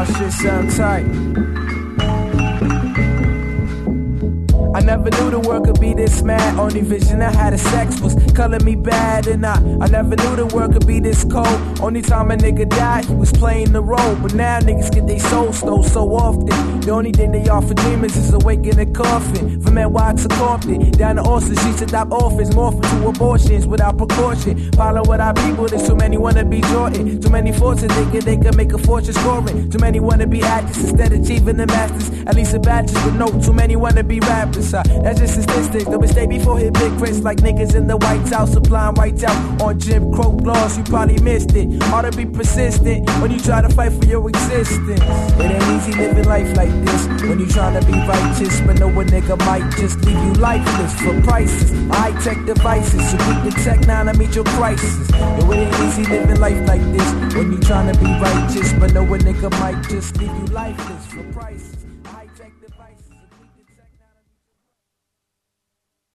my shit sound tight. I never knew the world could be this mad. Only vision I had of sex was color me bad. And I never knew the world could be this cold. Only time a nigga died, he was playing the role. But now niggas get their soul stole so often. The only thing they offer demons is awake in a coffin. From NY to Compton, down to Austin, streets adopt orphans, morphing to abortions without precaution. Follow what our people, there's too many wanna be Jordan. Too many forces thinking they can make a fortune scoring. Too many wanna be actors instead of achieving the masters. At least a bachelor's with no. Too many wanna be rappers. That's just statistics. Don't mistake before hit big prints like niggas in the White House supplying whites out on Jim Crow laws. You probably missed it. Hard to be persistent when you try to fight for your existence. It ain't easy living life like this when you tryna be righteous, but know a nigga might just leave you lifeless for prices. High-tech devices, so keep the tech now to meet your crisis. Yo, it ain't easy living life like this when you tryna be righteous, but know a nigga might just leave you lifeless for prices. High-tech devices.